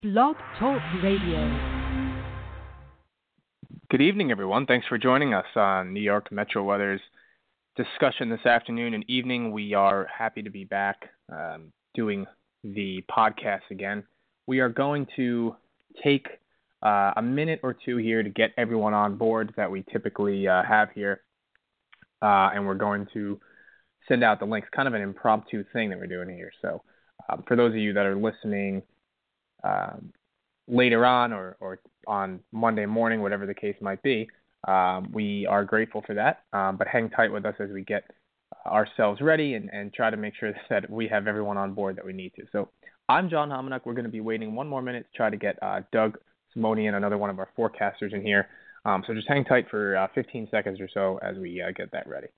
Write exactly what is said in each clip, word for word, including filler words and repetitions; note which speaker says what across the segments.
Speaker 1: Blog Talk Radio.
Speaker 2: Good evening, everyone. Thanks for joining us on New York Metro Weather's discussion this afternoon and evening. We are happy to be back um, doing the podcast again. We are going to take uh, a minute or two here to get everyone on board that we typically uh, have here, uh, and we're going to send out the links, kind of an impromptu thing that we're doing here. So um, for those of you that are listening um, later on or, or on Monday morning, whatever the case might be, um, we are grateful for that, um, but hang tight with us as we get ourselves ready and, and try to make sure that we have everyone on board that we need to. So I'm John Hominick. We're going to be waiting one more minute to try to get uh, Doug Simonian, another one of our forecasters, in here. Um, so just hang tight for uh, fifteen seconds or so as we uh, get that ready.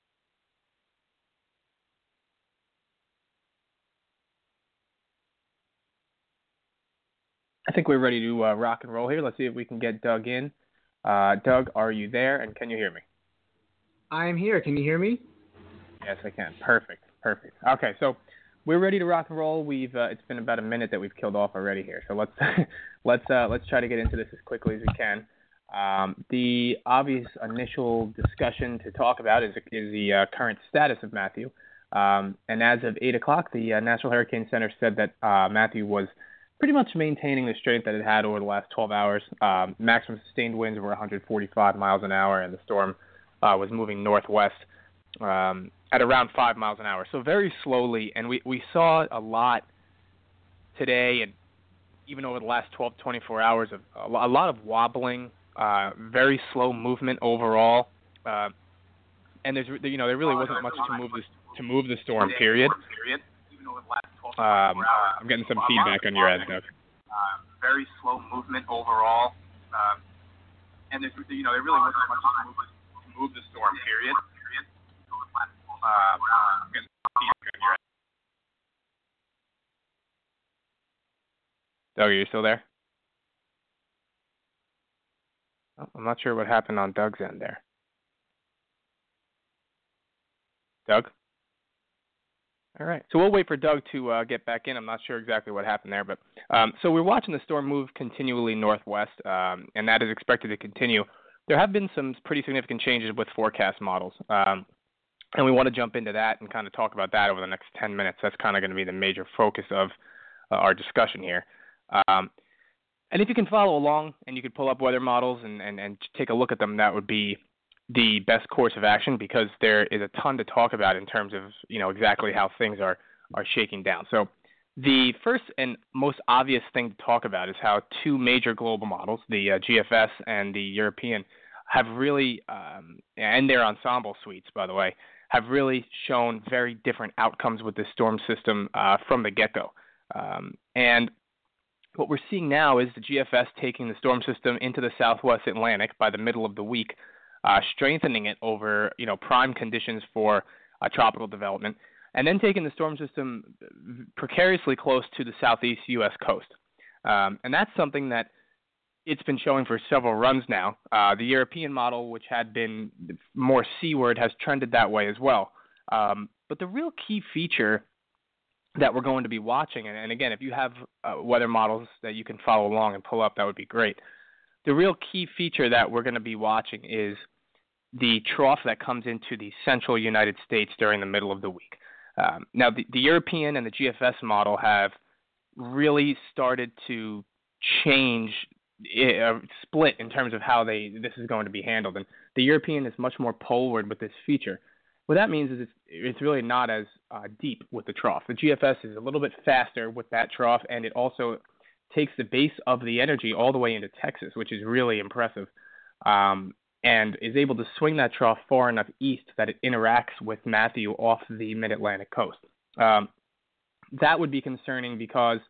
Speaker 2: I think we're ready to uh, rock and roll here. Let's see if we can get Doug in. Uh, Doug, are you there, and can you hear me?
Speaker 3: I am here. Can you hear me?
Speaker 2: Yes, I can. Perfect. Perfect. Okay, so we're ready to rock and roll. We've uh, it's been about a minute that we've killed off already here, so let's let's uh, let's try to get into this as quickly as we can. Um, the obvious initial discussion to talk about is is the uh, current status of Matthew, um, and as of eight o'clock, the uh, National Hurricane Center said that uh, Matthew was pretty much maintaining the strength that it had over the last twelve hours. Um, maximum sustained winds were one hundred forty-five miles an hour, and the storm uh, was moving northwest um, at around five miles an hour. So very slowly, and we, we saw a lot today and even over the last twelve, twenty-four hours of a lot of wobbling, uh, very slow movement overall. Uh, and there's you know there really wasn't much to move this to move the storm. Period. Um, I'm getting some feedback on your end, Doug.
Speaker 4: Uh, very slow movement overall, um, and there's, you know, there really wasn't much to move, to move the storm. Period. Um, I'm getting some feedback on your end.
Speaker 2: Doug, are you still there? Oh, I'm not sure what happened on Doug's end there. Doug? All right, so we'll wait for Doug to uh, get back in. I'm not sure exactly what happened there, but um, so we're watching the storm move continually northwest, um, and that is expected to continue. There have been some pretty significant changes with forecast models, um, and we want to jump into that and kind of talk about that over the next ten minutes. That's kind of going to be the major focus of uh, our discussion here. Um, and if you can follow along and you could pull up weather models and, and, and take a look at them, that would be the best course of action, because there is a ton to talk about in terms of, you know, exactly how things are, are shaking down. So the first and most obvious thing to talk about is how two major global models, the uh, G F S and the European, have really, um, and their ensemble suites, by the way, have really shown very different outcomes with this storm system uh, from the get-go. Um, and what we're seeing now is the G F S taking the storm system into the southwest Atlantic by the middle of the week, Uh, strengthening it over, you know, prime conditions for uh, tropical development, and then taking the storm system precariously close to the southeast U S coast. Um, and that's something that it's been showing for several runs now. Uh, the European model, which had been more seaward, has trended that way as well. Um, but the real key feature that we're going to be watching, and, and again, if you have uh, weather models that you can follow along and pull up, that would be great. The real key feature that we're going to be watching is the trough that comes into the central United States during the middle of the week. Um, now, the, the European and the G F S model have really started to change, uh, split in terms of how they this is going to be handled. And the European is much more poleward with this feature. What that means is it's, it's really not as uh, deep with the trough. The G F S is a little bit faster with that trough, and it also takes the base of the energy all the way into Texas, which is really impressive, um, and is able to swing that trough far enough east that it interacts with Matthew off the mid-Atlantic coast. Um, that would be concerning because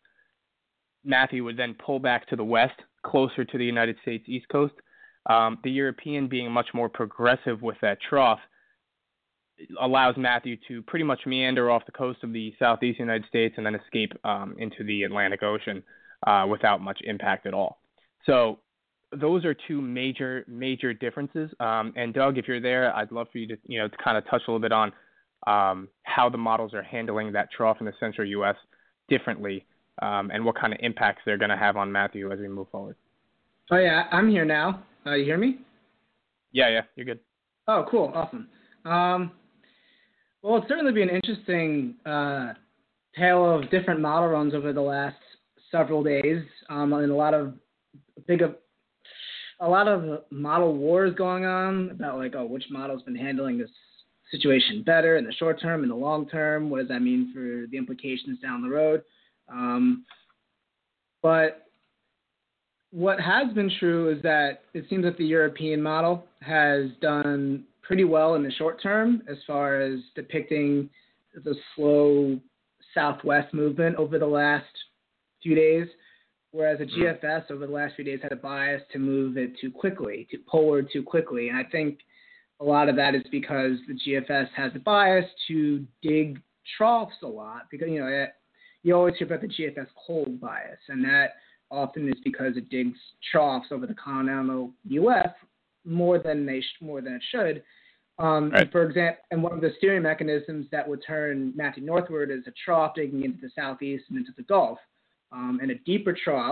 Speaker 2: Matthew would then pull back to the west, closer to the United States east coast. Um, the European, being much more progressive with that trough, allows Matthew to pretty much meander off the coast of the southeast United States and then escape um, into the Atlantic Ocean Uh, without much impact at all. So those are two major, major differences. Um, and Doug, if you're there, I'd love for you to, you know, to kind of touch a little bit on um, how the models are handling that trough in the central U S differently um, and what kind of impacts they're going to have on Matthew as we move forward.
Speaker 3: Oh, yeah, I'm here now. Uh, you hear me?
Speaker 2: Yeah, yeah, you're good.
Speaker 3: Oh, cool. Awesome. Um, well, it'll certainly be an interesting uh, tale of different model runs over the last several days, um, and a lot of big, a lot of model wars going on about like, oh, which model's been handling this situation better in the short term, in the long term. What does that mean for the implications down the road? Um, but what has been true is that it seems that the European model has done pretty well in the short term as far as depicting the slow southwest movement over the last few days, whereas the G F S over the last few days had a bias to move it too quickly, to forward too quickly. And I think a lot of that is because the G F S has a bias to dig troughs a lot, because, you know, you always hear about the G F S cold bias, and that often is because it digs troughs over the continental U S more than they sh- more than it should. Um,
Speaker 2: right.
Speaker 3: and for example, and one of the steering mechanisms that would turn Matthew northward is a trough digging into the southeast and into the Gulf. Um, and a deeper trough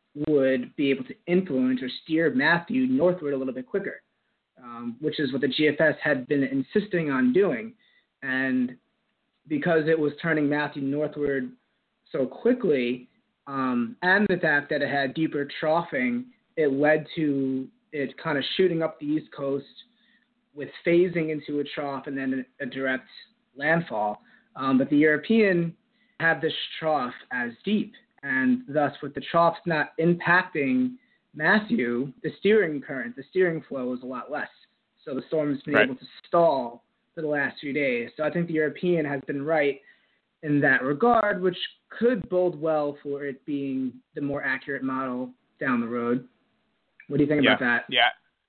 Speaker 3: would be able to influence or steer Matthew northward a little bit quicker, um, which is what the G F S had been insisting on doing. And because it was turning Matthew northward so quickly, um, and the fact that it had deeper troughing, it led to it kind of shooting up the East Coast with phasing into a trough and then a, a direct landfall. Um, but the European had this trough as deep, and thus with the troughs not impacting Matthew, the steering current, the steering flow was a lot less. So the storm has been
Speaker 2: right.
Speaker 3: able to stall for the last few days. So I think the European has been right in that regard, which could bode well for it being the more accurate model down the road. What do you think
Speaker 2: yeah,
Speaker 3: about that?
Speaker 2: Yeah,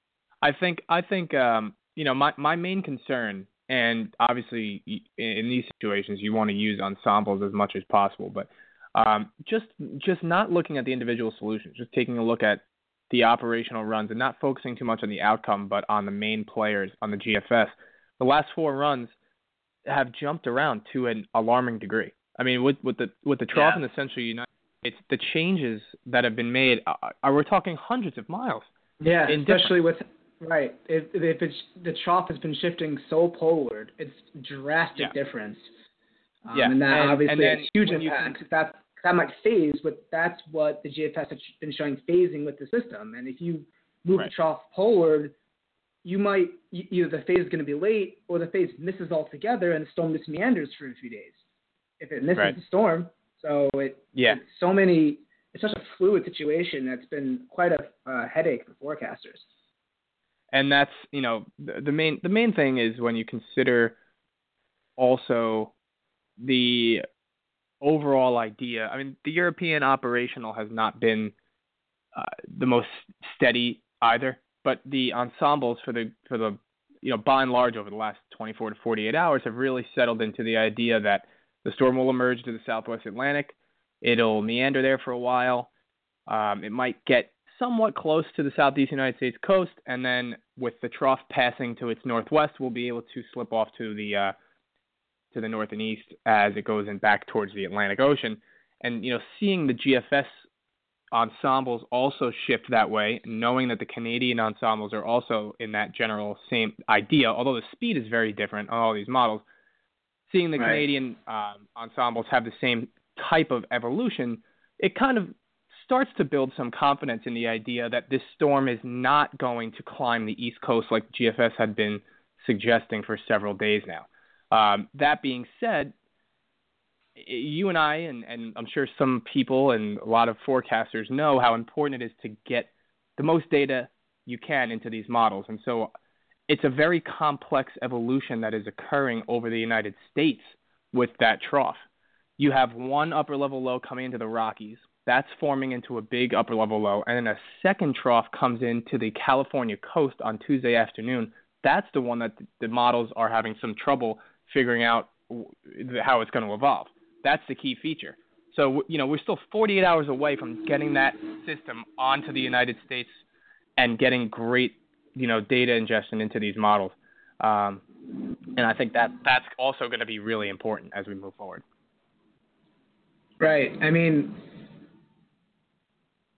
Speaker 2: I think I think um, you know my my main concern, and obviously in these situations you want to use ensembles as much as possible, but um, just just not looking at the individual solutions, just taking a look at the operational runs and not focusing too much on the outcome, but on the main players on the G F S. The last four runs have jumped around to an alarming degree. I mean, with with the with the trough
Speaker 4: Yeah.
Speaker 2: in the Central United States, the changes that have been made are, are we're talking hundreds of miles.
Speaker 3: Yeah,
Speaker 2: in
Speaker 3: especially
Speaker 2: difference.
Speaker 3: with right. If if it's the trough has been shifting so poleward, it's drastic
Speaker 2: Yeah.
Speaker 3: difference. Um,
Speaker 2: Yeah,
Speaker 3: and that
Speaker 2: and-
Speaker 3: obviously
Speaker 2: and then
Speaker 3: has huge
Speaker 2: when you
Speaker 3: impact. That that might phase, but that's what the G F S has been showing phasing with the system. And if you move
Speaker 2: Right.
Speaker 3: the trough poleward, you might e- either the phase is going to be late or the phase misses altogether, and the storm just meanders for a few days. If it misses
Speaker 2: Right.
Speaker 3: the storm, so it
Speaker 2: Yeah.
Speaker 3: it's so many. It's such a fluid situation that's been quite a uh, headache for forecasters.
Speaker 2: And that's, you know, the, the main the main thing is when you consider also the overall idea. I mean, the European operational has not been uh, the most steady either, but the ensembles for the for the you know by and large over the last twenty-four to forty-eight hours have really settled into the idea that the storm will emerge to the Southwest Atlantic. It'll meander there for a while. Um, it might get somewhat close to the Southeast United States coast, and then with the trough passing to its northwest, we'll be able to slip off to the uh, to the north and east as it goes in back towards the Atlantic Ocean. And you know, seeing the G F S ensembles also shift that way, knowing that the Canadian ensembles are also in that general same idea, although the speed is very different on all these models. Seeing the
Speaker 3: Right.
Speaker 2: Canadian um, ensembles have the same type of evolution, it kind of starts to build some confidence in the idea that this storm is not going to climb the East Coast like G F S had been suggesting for several days now. Um, that being said, you and I, and, and I'm sure some people and a lot of forecasters know how important it is to get the most data you can into these models. And so it's a very complex evolution that is occurring over the United States with that trough. You have one upper level low coming into the Rockies. That's forming into a big upper level low. And then a second trough comes into the California coast on Tuesday afternoon. That's the one that the models are having some trouble figuring out how it's going to evolve. That's the key feature. So, you know, we're still forty-eight hours away from getting that system onto the United States and getting great, you know, data ingestion into these models. Um, and I think that that's also going to be really important as we move forward.
Speaker 3: Right. I mean,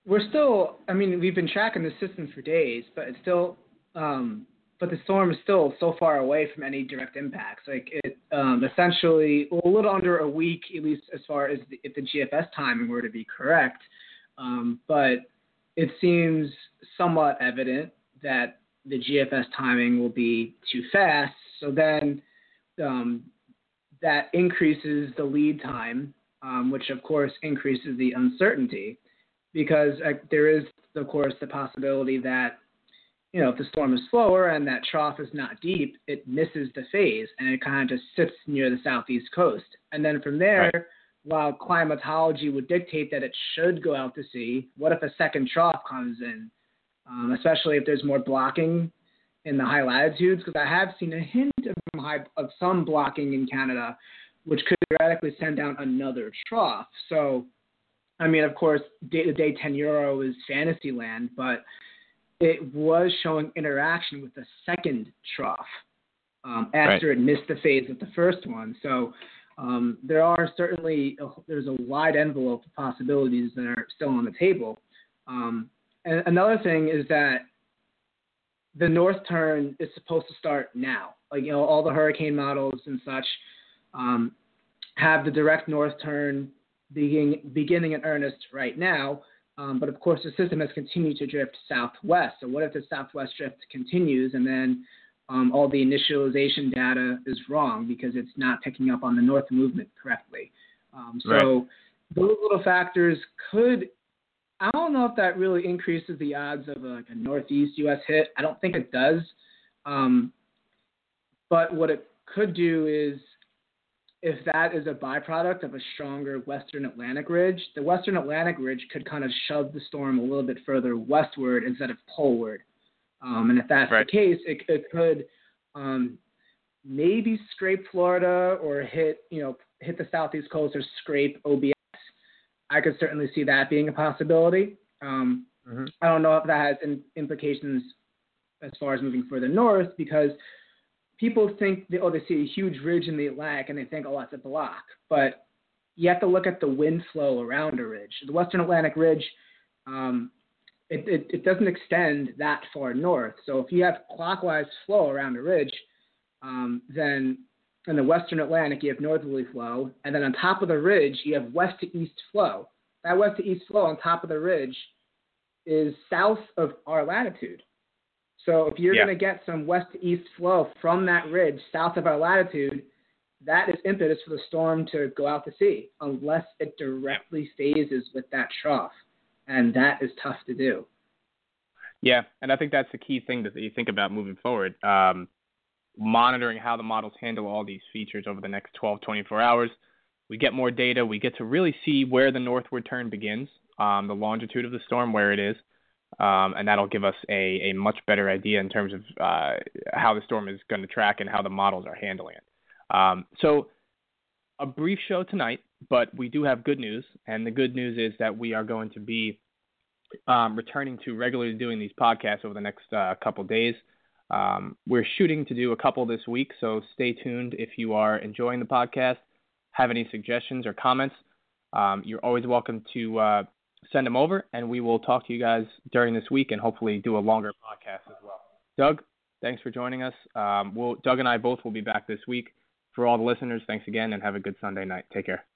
Speaker 3: we're still, I mean, we've been tracking the system for days, but it's still, um, but the storm is still so far away from any direct impacts. Like it, um, essentially, a little under a week, at least as far as the, if the G F S timing were to be correct. Um, but it seems somewhat evident that the G F S timing will be too fast. So then um, that increases the lead time, um, which of course increases the uncertainty, because uh, there is, of course, the possibility that, you know, if the storm is slower and that trough is not deep, it misses the phase and it kind of just sits near the southeast coast. And then from there, right. while climatology would dictate that it should go out to sea, what if a second trough comes in, um, especially if there's more blocking in the high latitudes? Because I have seen a hint of, some high, of some blocking in Canada, which could theoretically send down another trough. So, I mean, of course, day, the day ten euro is fantasy land, but it was showing interaction with the second trough um, after right. it missed the phase of the first one. So um, there are certainly, a, there's a wide envelope of possibilities that are still on the table. Um, and another thing is that the north turn is supposed to start now. Like, you know, all the hurricane models and such um, have the direct north turn begin, beginning in earnest right now. Um, but, of course, the system has continued to drift southwest. So what if the southwest drift continues and then um, all the initialization data is wrong because it's not picking up on the north movement correctly? Um, so right. those little factors could – I don't know if that really increases the odds of a, like a northeast U S hit. I don't think it does. Um, but what it could do is – if that is a byproduct of a stronger Western Atlantic ridge, the Western Atlantic ridge could kind of shove the storm a little bit further westward instead of poleward. Um, and if that's right. the case, it, it could um, maybe scrape Florida or hit, you know, hit the southeast coast or scrape O B S. I could certainly see that being a possibility. Um, mm-hmm. I don't know if that has in, implications as far as moving further north, because people think, they, oh, they see a huge ridge in the Atlantic and they think, oh, that's a block. But you have to look at the wind flow around a ridge. The Western Atlantic ridge, um, it, it, it doesn't extend that far north. So if you have clockwise flow around a ridge, um, then in the Western Atlantic you have northerly flow. And then on top of the ridge, you have west to east flow. That west to east flow on top of the ridge is south of our latitude. So if you're yeah. going to get some west to east flow from that ridge south of our latitude, that is impetus for the storm to go out to sea, unless it directly phases with that trough. And that is tough to do.
Speaker 2: Yeah, and I think that's the key thing that you think about moving forward. Um, monitoring how the models handle all these features over the next twelve, twenty-four hours. We get more data. We get to really see where the northward turn begins, um, the longitude of the storm, where it is. Um, and that'll give us a, a much better idea in terms of uh, how the storm is going to track and how the models are handling it. Um, so a brief show tonight, but we do have good news. And the good news is that we are going to be um, returning to regularly doing these podcasts over the next uh, couple days. Um, we're shooting to do a couple this week, so stay tuned if you are enjoying the podcast, have any suggestions or comments. Um, you're always welcome to uh, send them over, and we will talk to you guys during this week and hopefully do a longer podcast as well. Doug, thanks for joining us. Um, we'll, Doug and I both will be back this week. For all the listeners, thanks again, and have a good Sunday night. Take care.